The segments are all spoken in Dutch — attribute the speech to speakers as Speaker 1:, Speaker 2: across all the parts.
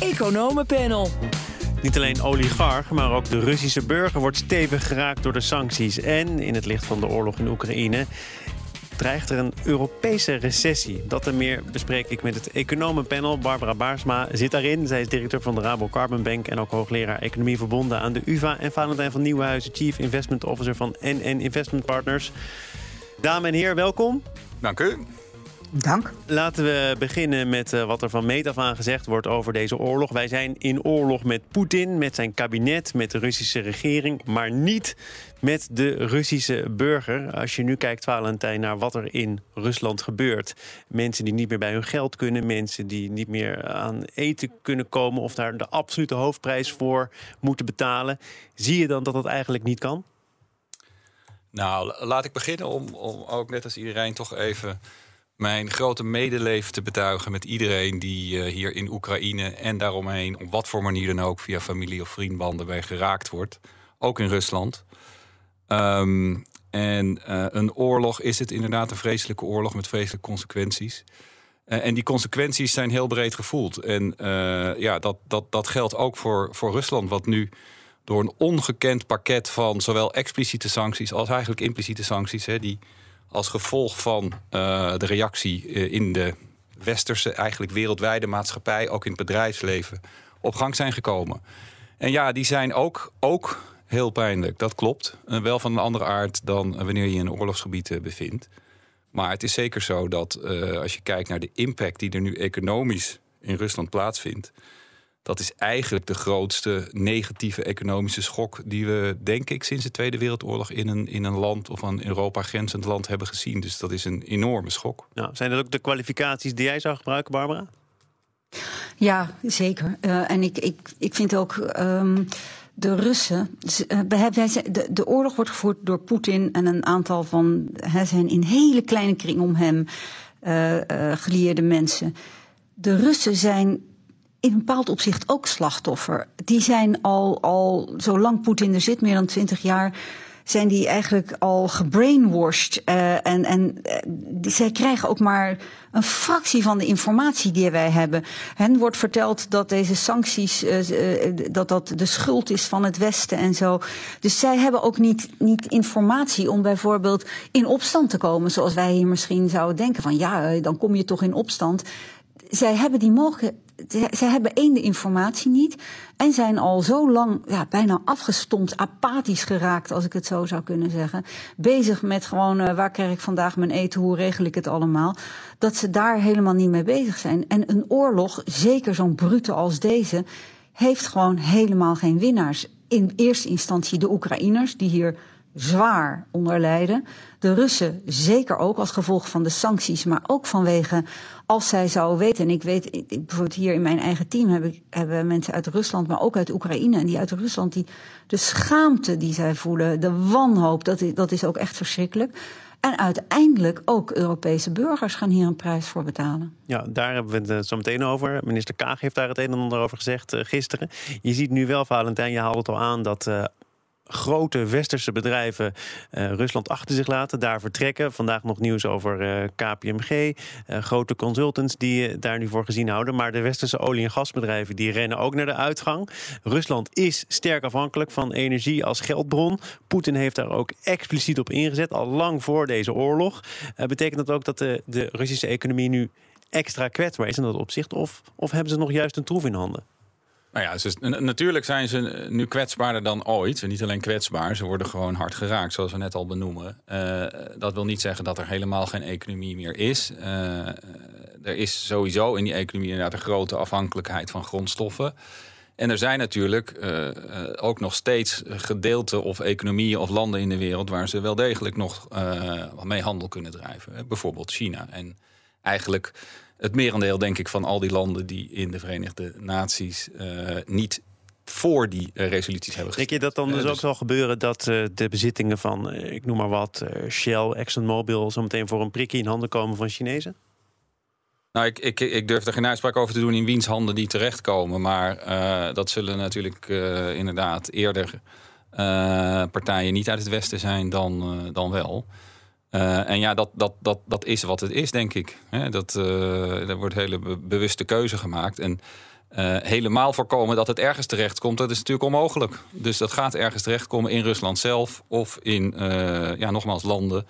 Speaker 1: Economenpanel.
Speaker 2: Niet alleen oligarch, maar ook de Russische burger wordt stevig geraakt door de sancties. En in het licht van de oorlog in Oekraïne dreigt er een Europese recessie. Dat en meer bespreek ik met het Economenpanel. Barbara Baarsma zit daarin. Zij is directeur van de Rabo Carbon Bank en ook hoogleraar economie verbonden aan de UvA. En Valentijn van Nieuwenhuizen, Chief Investment Officer van NN Investment Partners. Dames en heren, welkom.
Speaker 3: Dank u.
Speaker 4: Dank.
Speaker 2: Laten we beginnen met wat er van meet af aan gezegd wordt over deze oorlog. Wij zijn in oorlog met Poetin, met zijn kabinet, met de Russische regering, maar niet met de Russische burger. Als je nu kijkt, Valentijn, naar wat er in Rusland gebeurt. Mensen die niet meer bij hun geld kunnen, mensen die niet meer aan eten kunnen komen of daar de absolute hoofdprijs voor moeten betalen. Zie je dan dat dat eigenlijk niet kan?
Speaker 3: Nou, laat ik beginnen om ook net als iedereen toch even mijn grote medeleven te betuigen met iedereen die hier in Oekraïne en daaromheen op wat voor manier dan ook via familie of vriendbanden bij geraakt wordt. Ook in Rusland. Een oorlog is het inderdaad een vreselijke oorlog met vreselijke consequenties. En die consequenties zijn heel breed gevoeld. En dat geldt ook voor Rusland, wat nu door een ongekend pakket van zowel expliciete sancties als eigenlijk impliciete sancties, die als gevolg van de reactie in de westerse, eigenlijk wereldwijde maatschappij, ook in het bedrijfsleven, op gang zijn gekomen. En ja, die zijn ook heel pijnlijk, dat klopt. Wel van een andere aard dan wanneer je in een oorlogsgebied bevindt. Maar het is zeker zo dat als je kijkt naar de impact die er nu economisch in Rusland plaatsvindt, dat is eigenlijk de grootste negatieve economische schok die we, denk ik, sinds de Tweede Wereldoorlog in een land of aan Europa grenzend land hebben gezien. Dus dat is een enorme schok.
Speaker 2: Nou, zijn dat ook de kwalificaties die jij zou gebruiken, Barbara?
Speaker 4: Ja, zeker. En ik vind ook de Russen. De oorlog wordt gevoerd door Poetin en een aantal van zijn in hele kleine kring om hem gelieerde mensen. De Russen zijn in een bepaald opzicht ook slachtoffer. Die zijn al zolang Poetin er zit, meer dan 20 jaar, zijn die eigenlijk al gebrainwashed. Zij krijgen ook maar een fractie van de informatie die wij hebben. Hen wordt verteld dat deze sancties, dat de schuld is van het Westen en zo. Dus zij hebben ook niet informatie om bijvoorbeeld in opstand te komen, zoals wij hier misschien zouden denken van ja, dan kom je toch in opstand. Zij hebben die mogelijkheid. Zij hebben de informatie niet en zijn al zo lang bijna afgestompt, apathisch geraakt, als ik het zo zou kunnen zeggen. Bezig met gewoon waar krijg ik vandaag mijn eten, hoe regel ik het allemaal. Dat ze daar helemaal niet mee bezig zijn. En een oorlog, zeker zo'n brute als deze, heeft gewoon helemaal geen winnaars. In eerste instantie de Oekraïners, die hier zwaar onder lijden. De Russen zeker ook als gevolg van de sancties, maar ook vanwege, als zij zouden weten, en ik weet, bijvoorbeeld hier in mijn eigen team hebben mensen uit Rusland, maar ook uit Oekraïne, en die uit Rusland, de schaamte die zij voelen, de wanhoop, dat is ook echt verschrikkelijk. En uiteindelijk ook Europese burgers gaan hier een prijs voor betalen.
Speaker 2: Ja, daar hebben we het zo meteen over. Minister Kaag heeft daar het een en ander over gezegd gisteren. Je ziet nu wel, Valentijn, je haalde het al aan, dat grote westerse Rusland achter zich laten, daar vertrekken. Vandaag nog nieuws over KPMG, grote consultants die daar nu voor gezien houden. Maar de westerse olie- en gasbedrijven die rennen ook naar de uitgang. Rusland is sterk afhankelijk van energie als geldbron. Poetin heeft daar ook expliciet op ingezet, al lang voor deze oorlog. Betekent dat ook dat de Russische economie nu extra kwetsbaar is in dat opzicht? Of hebben ze nog juist een troef in handen?
Speaker 3: Nou ja, natuurlijk zijn ze nu kwetsbaarder dan ooit. En niet alleen kwetsbaar, ze worden gewoon hard geraakt, zoals we net al benoemen. Dat wil niet zeggen dat er helemaal geen economie meer is. Er is sowieso in die economie inderdaad een grote afhankelijkheid van grondstoffen. En er zijn natuurlijk ook nog steeds gedeelten of economieën of landen in de wereld waar ze wel degelijk nog mee handel kunnen drijven. Bijvoorbeeld China. En eigenlijk het merendeel, denk ik, van al die landen die in de Verenigde Naties niet voor die resoluties hebben gestemd.
Speaker 2: Denk je dat dan dus ook zal gebeuren dat de bezittingen van, ik noem maar wat, Shell, ExxonMobil zo meteen voor een prikje in handen komen van Chinezen?
Speaker 3: Nou, ik durf er geen uitspraak over te doen in wiens handen die terechtkomen. Maar dat zullen natuurlijk inderdaad eerder partijen niet uit het Westen zijn dan wel. En ja, dat is wat het is, denk ik. Er wordt hele bewuste keuze gemaakt. En Helemaal voorkomen dat het ergens terechtkomt, dat is natuurlijk onmogelijk. Dus dat gaat ergens terechtkomen in Rusland zelf of in, nogmaals, landen.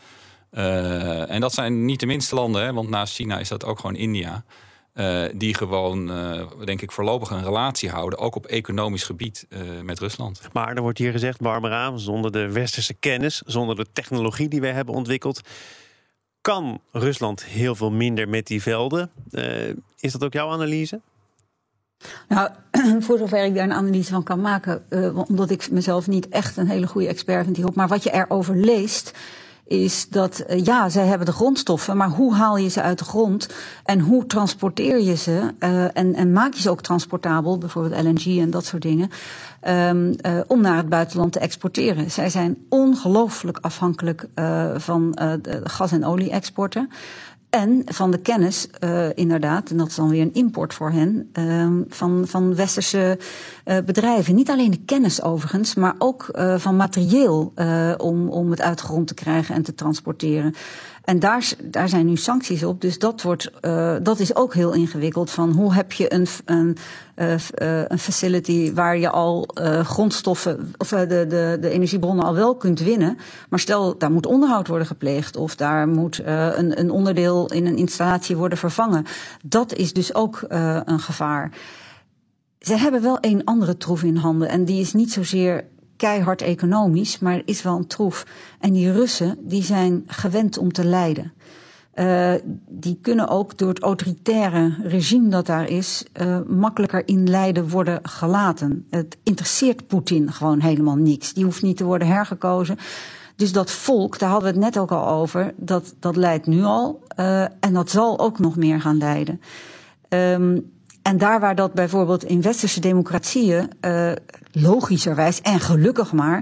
Speaker 3: En dat zijn niet de minste landen, hè, want naast China is dat ook gewoon India. Die gewoon, denk ik, voorlopig een relatie houden, ook op economisch gebied met Rusland.
Speaker 2: Maar er wordt hier gezegd, Barbara, zonder de westerse kennis, zonder de technologie die wij hebben ontwikkeld, kan Rusland heel veel minder met die velden. Is dat ook jouw analyse?
Speaker 4: Nou, voor zover ik daar een analyse van kan maken, omdat ik mezelf niet echt een hele goede expert vind hierop, maar wat je erover leest, is dat, zij hebben de grondstoffen, maar hoe haal je ze uit de grond en hoe transporteer je ze en maak je ze ook transportabel, bijvoorbeeld LNG en dat soort dingen, om naar het buitenland te exporteren. Zij zijn ongelooflijk afhankelijk van gas- en olie-exporten. En van de kennis, inderdaad, en dat is dan weer een import voor hen, van westerse bedrijven. Niet alleen de kennis overigens, maar ook van materieel om het uit de grond te krijgen en te transporteren. En daar zijn nu sancties op, dus dat is ook heel ingewikkeld. Van hoe heb je een facility waar je al grondstoffen of de energiebronnen al wel kunt winnen, maar stel daar moet onderhoud worden gepleegd of daar moet een onderdeel in een installatie worden vervangen. Dat is dus ook een gevaar. Ze hebben wel een andere troef in handen en die is niet zozeer keihard economisch, maar er is wel een troef. En die Russen, die zijn gewend om te lijden. Die kunnen ook door het autoritaire regime dat daar is, makkelijker in lijden worden gelaten. Het interesseert Poetin gewoon helemaal niks. Die hoeft niet te worden hergekozen. Dus dat volk, daar hadden we het net ook al over, dat lijdt nu al. En dat zal ook nog meer gaan lijden. En daar waar dat bijvoorbeeld in westerse democratieën logischerwijs en gelukkig maar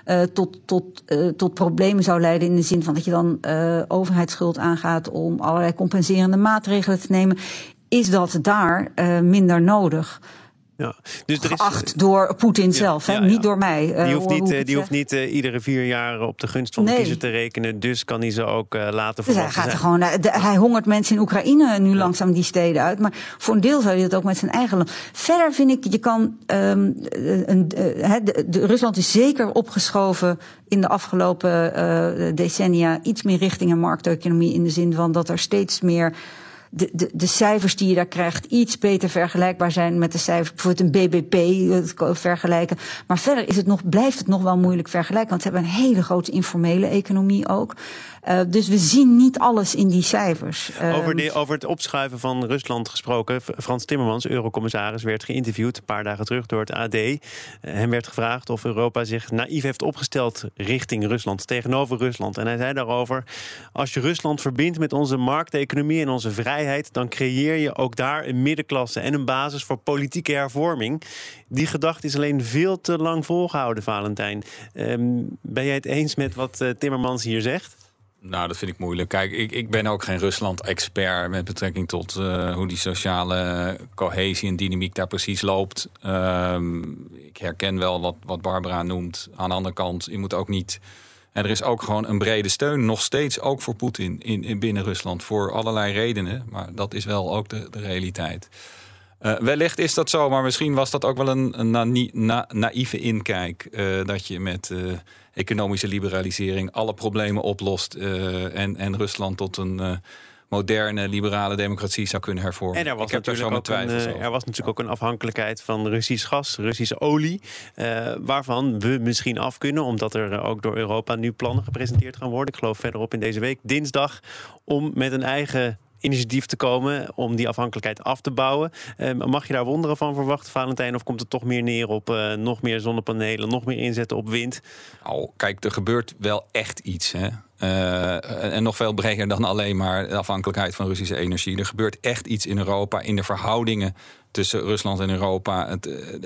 Speaker 4: tot problemen zou leiden in de zin van dat je dan overheidsschuld aangaat om allerlei compenserende maatregelen te nemen, is dat daar minder nodig.
Speaker 2: Ja, dus er is,
Speaker 4: geacht door Poetin zelf, niet door mij.
Speaker 2: Die hoeft niet iedere 4 jaar op de gunst van de kiezer te rekenen. Dus kan hij ze ook laten volwassen zijn.
Speaker 4: Hij hongert mensen in Oekraïne nu langzaam die steden uit. Maar voor een deel zou hij dat ook met zijn eigen land. Verder vind ik, je kan Rusland is zeker opgeschoven in de afgelopen decennia iets meer richting een markteconomie, in de zin van dat er steeds meer de cijfers die je daar krijgt iets beter vergelijkbaar zijn met de cijfers, bijvoorbeeld een BBP vergelijken. Maar verder blijft het nog wel moeilijk vergelijken, want ze hebben een hele grote informele economie ook. Dus we zien niet alles in die cijfers.
Speaker 2: Over het opschuiven van Rusland gesproken. Frans Timmermans, eurocommissaris, werd geïnterviewd een paar dagen terug door het AD. Hem werd gevraagd of Europa zich naïef heeft opgesteld richting Rusland, tegenover Rusland. En hij zei daarover: als je Rusland verbindt met onze markteconomie en onze vrijheid, dan creëer je ook daar een middenklasse en een basis voor politieke hervorming. Die gedachte is alleen veel te lang volgehouden, Valentijn. Ben jij het eens met wat Timmermans hier zegt?
Speaker 3: Nou, dat vind ik moeilijk. Kijk, ik ben ook geen Rusland-expert met betrekking tot hoe die sociale cohesie en dynamiek daar precies loopt. Ik herken wel wat Barbara noemt. Aan de andere kant, je moet ook niet. En er is ook gewoon een brede steun, nog steeds ook voor Poetin binnen Rusland, voor allerlei redenen. Maar dat is wel ook de realiteit. Wellicht is dat zo, maar misschien was dat ook wel een naïeve inkijk. Dat je met economische liberalisering alle problemen oplost en Rusland tot een moderne, liberale democratie zou kunnen hervormen.
Speaker 2: En er was natuurlijk ook een afhankelijkheid van Russisch gas, Russische olie, waarvan we misschien af kunnen, omdat er ook door Europa nu plannen gepresenteerd gaan worden. Ik geloof verderop in deze week, dinsdag, om met een eigen initiatief te komen om die afhankelijkheid af te bouwen. Mag je daar wonderen van verwachten, Valentijn? Of komt het toch meer neer op nog meer zonnepanelen, nog meer inzetten op wind?
Speaker 3: Oh, kijk, er gebeurt wel echt iets, hè? En nog veel breder dan alleen maar de afhankelijkheid van Russische energie. Er gebeurt echt iets in Europa, in de verhoudingen tussen Rusland en Europa.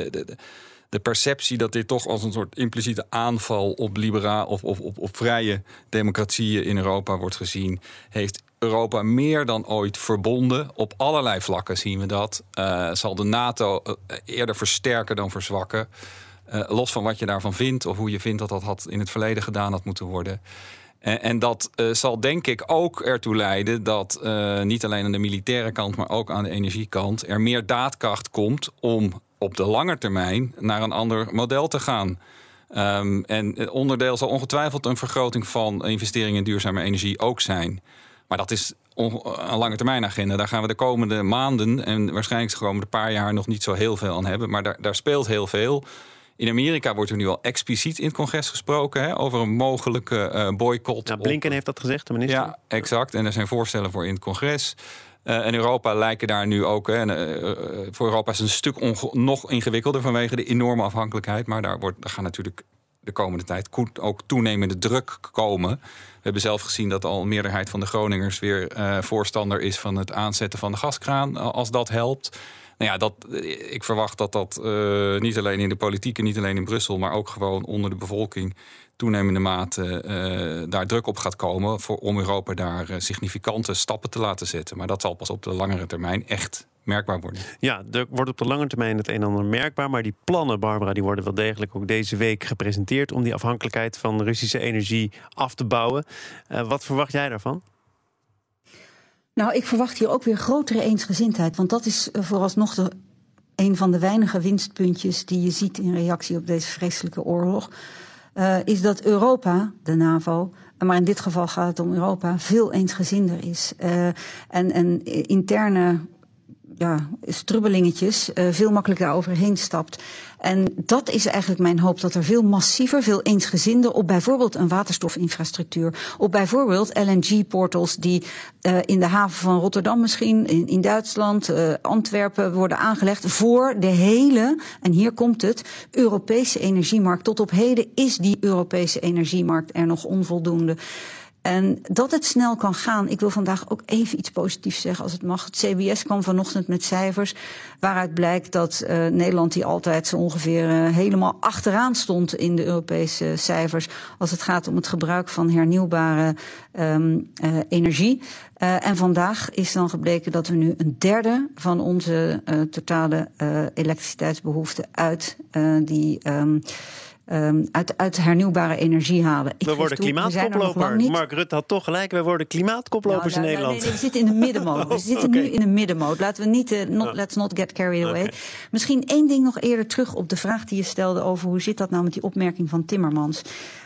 Speaker 3: De perceptie dat dit toch als een soort impliciete aanval op liberaal of op vrije democratieën in Europa wordt gezien, heeft Europa meer dan ooit verbonden. Op allerlei vlakken zien we dat. Zal de NATO eerder versterken dan verzwakken. Los van wat je daarvan vindt of hoe je vindt dat had in het verleden gedaan had moeten worden. En dat zal denk ik ook ertoe leiden dat niet alleen aan de militaire kant, maar ook aan de energiekant er meer daadkracht komt om op de lange termijn naar een ander model te gaan. En onderdeel zal ongetwijfeld een vergroting van investeringen in duurzame energie ook zijn. Maar dat is een lange termijn agenda. Daar gaan we de komende maanden en waarschijnlijk de komende paar jaar nog niet zo heel veel aan hebben. Maar daar speelt heel veel. In Amerika wordt er nu al expliciet in het congres gesproken over een mogelijke boycott.
Speaker 2: Ja, Blinken heeft dat gezegd, de minister.
Speaker 3: Ja, exact. En er zijn voorstellen voor in het congres. En Europa lijken daar nu ook. Voor Europa is het een stuk nog ingewikkelder vanwege de enorme afhankelijkheid. Maar daar gaat natuurlijk de komende tijd ook toenemende druk komen. We hebben zelf gezien dat al een meerderheid van de Groningers weer voorstander is van het aanzetten van de gaskraan, als dat helpt. Nou ja, ik verwacht dat niet alleen in de politiek en niet alleen in Brussel, maar ook gewoon onder de bevolking toenemende mate daar druk op gaat komen om Europa daar significante stappen te laten zetten. Maar dat zal pas op de langere termijn echt merkbaar worden. Ja,
Speaker 2: er wordt op de lange termijn het een en ander merkbaar. Maar die plannen, Barbara, die worden wel degelijk ook deze week gepresenteerd om die afhankelijkheid van Russische energie af te bouwen. Wat verwacht jij daarvan?
Speaker 4: Nou, ik verwacht hier ook weer grotere eensgezindheid. Want dat is vooralsnog een van de weinige winstpuntjes die je ziet in reactie op deze vreselijke oorlog. Is dat Europa, de NAVO, maar in dit geval gaat het om Europa, veel eensgezinder is. En interne strubbelingetjes veel makkelijker daaroverheen stapt. En dat is eigenlijk mijn hoop, dat er veel massiever, veel eensgezinder op bijvoorbeeld een waterstofinfrastructuur, op bijvoorbeeld LNG-portals die in de haven van Rotterdam misschien, in Duitsland, Antwerpen worden aangelegd voor de hele, en hier komt het, Europese energiemarkt. Tot op heden is die Europese energiemarkt er nog onvoldoende. En dat het snel kan gaan. Ik wil vandaag ook even iets positiefs zeggen als het mag. Het CBS kwam vanochtend met cijfers waaruit blijkt dat Nederland, die altijd zo ongeveer helemaal achteraan stond in de Europese cijfers als het gaat om het gebruik van hernieuwbare energie. En vandaag is dan gebleken dat we nu een derde van onze totale elektriciteitsbehoefte uit hernieuwbare energie halen.
Speaker 2: We worden klimaatkoploper. Mark Rutte had toch gelijk. We worden klimaatkoplopers in Nederland.
Speaker 4: Nee, we zitten in de middenmoot. We zitten nu in de middenmoot. Laten we niet, let's not get carried away. Okay. Misschien één ding nog eerder terug op de vraag die je stelde over hoe zit dat nou met die opmerking van Timmermans.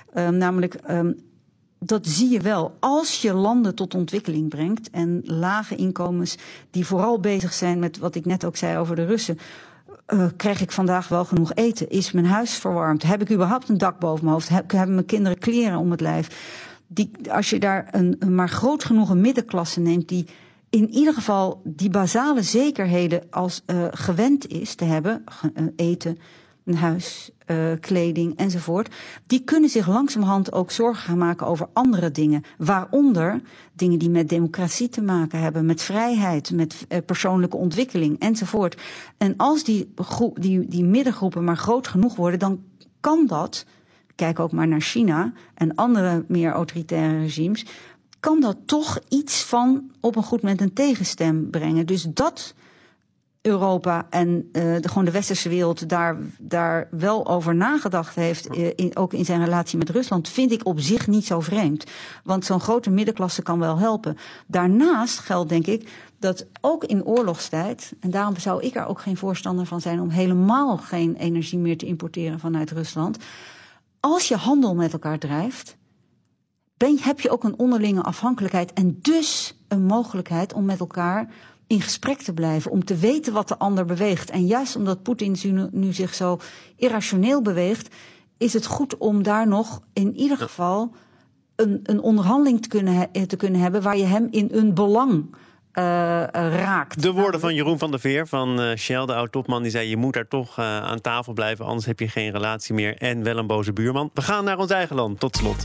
Speaker 4: Dat zie je wel. Als je landen tot ontwikkeling brengt en lage inkomens die vooral bezig zijn met wat ik net ook zei over de Russen. Krijg ik vandaag wel genoeg eten? Is mijn huis verwarmd? Heb ik überhaupt een dak boven mijn hoofd? Hebben mijn kinderen kleren om het lijf? Als je daar een maar groot genoeg een middenklasse neemt die in ieder geval die basale zekerheden als gewend is te hebben, eten, een huis, kleding enzovoort, die kunnen zich langzamerhand ook zorgen gaan maken over andere dingen. Waaronder dingen die met democratie te maken hebben, met vrijheid, met persoonlijke ontwikkeling enzovoort. En als die middengroepen maar groot genoeg worden, dan kan dat, kijk ook maar naar China en andere meer autoritaire regimes, kan dat toch iets van op een goed moment een tegenstem brengen. Dus dat Europa en gewoon de westerse wereld daar wel over nagedacht heeft, ook in zijn relatie met Rusland, vind ik op zich niet zo vreemd. Want zo'n grote middenklasse kan wel helpen. Daarnaast geldt denk ik dat ook in oorlogstijd, en daarom zou ik er ook geen voorstander van zijn om helemaal geen energie meer te importeren vanuit Rusland. Als je handel met elkaar drijft, heb je ook een onderlinge afhankelijkheid en dus een mogelijkheid om met elkaar in gesprek te blijven, om te weten wat de ander beweegt. En juist omdat Poetin nu zich zo irrationeel beweegt, is het goed om daar nog in ieder geval een onderhandeling te kunnen hebben waar je hem in een belang raakt.
Speaker 2: De woorden van Jeroen van der Veer van Shell, de oud-topman, die zei: je moet daar toch aan tafel blijven, anders heb je geen relatie meer en wel een boze buurman. We gaan naar ons eigen land, tot slot.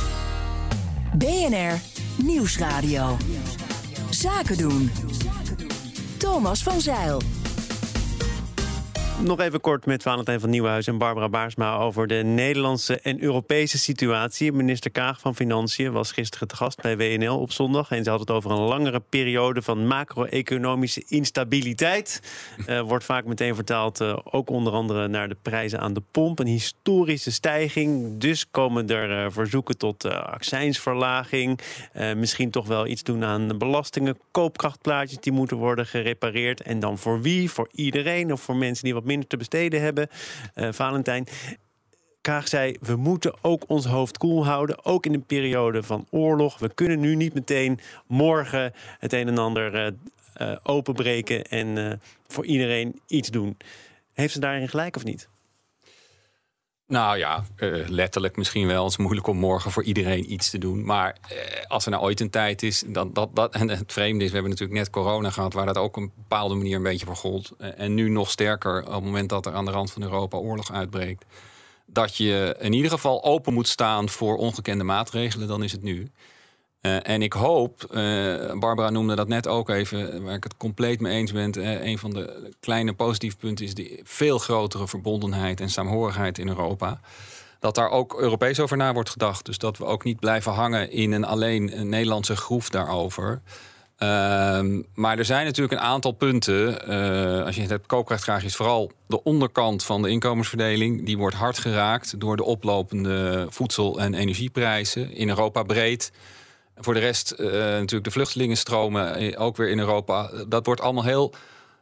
Speaker 1: BNR Nieuwsradio. Zaken doen. Thomas van Zijl.
Speaker 2: Nog even kort met Valentijn van Nieuwenhuis en Barbara Baarsma over de Nederlandse en Europese situatie. Minister Kaag van Financiën was gisteren te gast bij WNL op zondag. En ze had het over een langere periode van macro-economische instabiliteit. Wordt vaak meteen vertaald, ook onder andere naar de prijzen aan de pomp. Een historische stijging. Dus komen er verzoeken tot accijnsverlaging. Misschien toch wel iets doen aan de belastingen. Koopkrachtplaatjes die moeten worden gerepareerd. En dan voor wie? Voor iedereen of voor mensen die wat minder te besteden hebben. Valentijn, Kaag zei, we moeten ook ons hoofd koel houden. Ook in een periode van oorlog. We kunnen nu niet meteen morgen het een en ander openbreken en voor iedereen iets doen. Heeft ze daarin gelijk of niet?
Speaker 3: Nou ja, letterlijk misschien wel. Het is moeilijk om morgen voor iedereen iets te doen. Maar als er nou ooit een tijd is... en het vreemde is, we hebben natuurlijk net corona gehad... waar dat ook op een bepaalde manier een beetje voor gold. En nu nog sterker op het moment dat er aan de rand van Europa oorlog uitbreekt. Dat je in ieder geval open moet staan voor ongekende maatregelen, dan is het nu. En ik hoop, Barbara noemde dat net ook even, waar ik het compleet mee eens ben. Een van de kleine positieve punten is de veel grotere verbondenheid en saamhorigheid in Europa. Dat daar ook Europees over na wordt gedacht. Dus dat we ook niet blijven hangen in een Nederlandse groef daarover. Maar er zijn natuurlijk een aantal punten. Als je het hebt, koopkrachtgraag is vooral de onderkant van de inkomensverdeling. Die wordt hard geraakt door de oplopende voedsel- en energieprijzen in Europa breed. Voor de rest natuurlijk de vluchtelingenstromen, ook weer in Europa. Dat wordt allemaal heel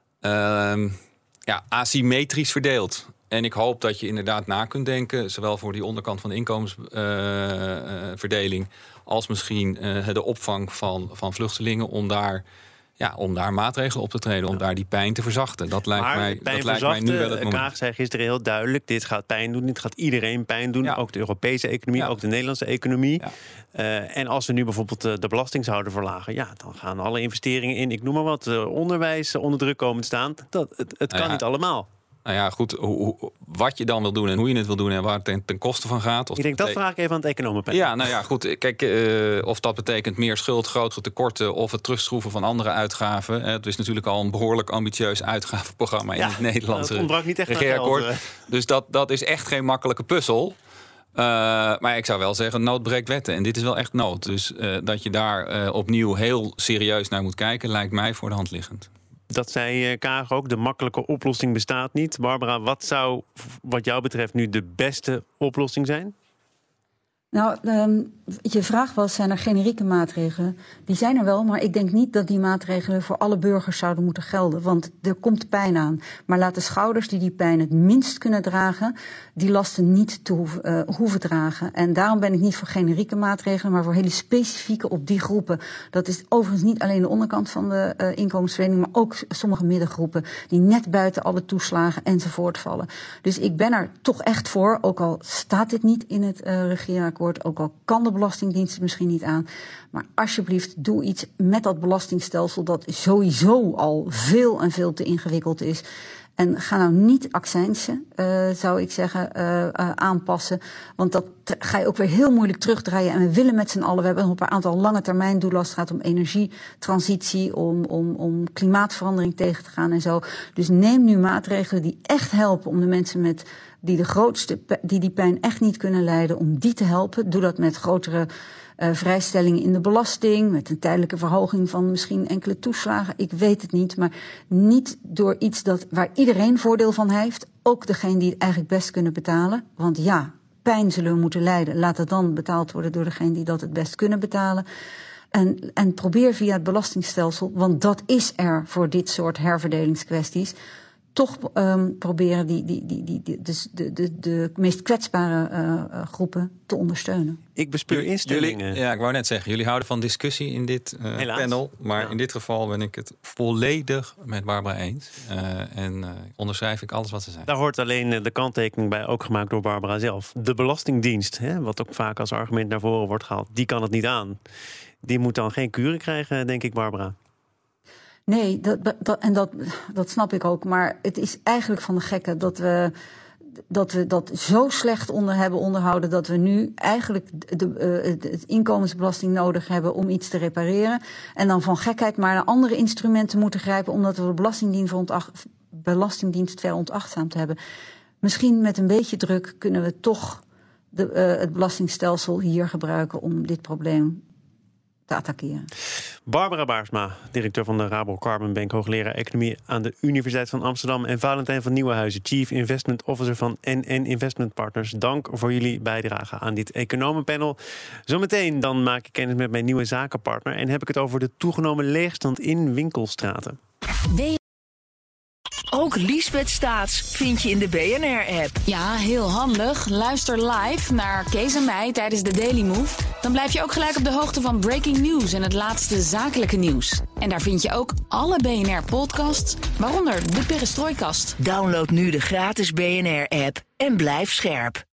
Speaker 3: asymmetrisch verdeeld. En ik hoop dat je inderdaad na kunt denken, zowel voor die onderkant van de inkomensverdeling als misschien de opvang van vluchtelingen, om daar maatregelen op te treden, om daar die pijn te verzachten. Dat lijkt mij nu wel het moment.
Speaker 2: Kaag zei gisteren heel duidelijk, dit gaat pijn doen, dit gaat iedereen pijn doen. Ja. Ook de Europese economie, ook de Nederlandse economie. Ja. En als we nu bijvoorbeeld de belasting zouden verlagen, dan gaan alle investeringen in, ik noem maar wat, onderwijs onder druk komen te staan. Het kan niet allemaal.
Speaker 3: Nou ja, goed, wat je dan wil doen en hoe je het wil doen en waar het ten koste van gaat.
Speaker 2: Ik denk, dat vraag ik even aan het economenpanel.
Speaker 3: Ja, nou ja, goed. Kijk, of dat betekent meer schuld, grotere tekorten of het terugschroeven van andere uitgaven. Het is natuurlijk al een behoorlijk ambitieus uitgavenprogramma in het Nederlandse regeerakkoord. Dus dat is echt geen makkelijke puzzel. Maar ik zou wel zeggen, nood breekt wetten. En dit is wel echt nood. Dus dat je daar opnieuw heel serieus naar moet kijken, lijkt mij voor de hand liggend.
Speaker 2: Dat zei Kaag ook, de makkelijke oplossing bestaat niet. Barbara, wat zou wat jou betreft nu de beste oplossing zijn?
Speaker 4: Nou, je vraag was, zijn er generieke maatregelen? Die zijn er wel, maar ik denk niet dat die maatregelen voor alle burgers zouden moeten gelden. Want er komt pijn aan. Maar laat de schouders die pijn het minst kunnen dragen, die lasten niet te hoeven dragen. En daarom ben ik niet voor generieke maatregelen, maar voor hele specifieke op die groepen. Dat is overigens niet alleen de onderkant van de inkomensverdeling, maar ook sommige middengroepen die net buiten alle toeslagen enzovoort vallen. Dus ik ben er toch echt voor, ook al staat dit niet in het regeerakkoord, ook al kan de Belastingdienst het misschien niet aan. Maar alsjeblieft, doe iets met dat belastingstelsel dat sowieso al veel en veel te ingewikkeld is. En ga nou niet accijnsen, zou ik zeggen, aanpassen. Want dat ga je ook weer heel moeilijk terugdraaien. En we willen met z'n allen, we hebben op een aantal lange termijn doelen als het gaat om energietransitie, om klimaatverandering tegen te gaan en zo. Dus neem nu maatregelen die echt helpen om de mensen die pijn echt niet kunnen lijden, om die te helpen. Doe dat met grotere vrijstellingen in de belasting, met een tijdelijke verhoging van misschien enkele toeslagen. Ik weet het niet, maar niet door iets waar iedereen voordeel van heeft. Ook degene die het eigenlijk best kunnen betalen. Want ja, pijn zullen we moeten lijden. Laat het dan betaald worden door degene die dat het best kunnen betalen. En probeer via het belastingstelsel, want dat is er voor dit soort herverdelingskwesties, toch proberen de meest kwetsbare groepen te ondersteunen.
Speaker 2: Ik bespeur instellingen.
Speaker 3: Ik wou net zeggen, jullie houden van discussie in dit panel. Maar in dit geval ben ik het volledig met Barbara eens. En onderschrijf ik alles wat ze zei.
Speaker 2: Daar hoort alleen de kanttekening bij, ook gemaakt door Barbara zelf. De Belastingdienst, wat ook vaak als argument naar voren wordt gehaald, die kan het niet aan. Die moet dan geen kuren krijgen, denk ik, Barbara.
Speaker 4: Nee, dat snap ik ook. Maar het is eigenlijk van de gekke dat we dat zo slecht hebben onderhouden, dat we nu eigenlijk het inkomensbelasting nodig hebben om iets te repareren. En dan van gekheid maar naar andere instrumenten moeten grijpen, omdat we de Belastingdienst Belastingdienst veronachtzaamd hebben. Misschien met een beetje druk kunnen we toch het belastingstelsel hier gebruiken om dit probleem te attackeren.
Speaker 2: Barbara Baarsma, directeur van de Rabo Carbon Bank, hoogleraar economie aan de Universiteit van Amsterdam, en Valentijn van Nieuwenhuizen, Chief Investment Officer van NN Investment Partners. Dank voor jullie bijdrage aan dit economenpanel. Zometeen dan maak ik kennis met mijn nieuwe zakenpartner en heb ik het over de toegenomen leegstand in winkelstraten.
Speaker 1: Ook Liesbeth Staats vind je in de BNR-app.
Speaker 5: Ja, heel handig. Luister live naar Kees en mij tijdens de Daily Move. Dan blijf je ook gelijk op de hoogte van breaking news en het laatste zakelijke nieuws. En daar vind je ook alle BNR-podcasts, waaronder de Perestrooikast.
Speaker 1: Download nu de gratis BNR-app en blijf scherp.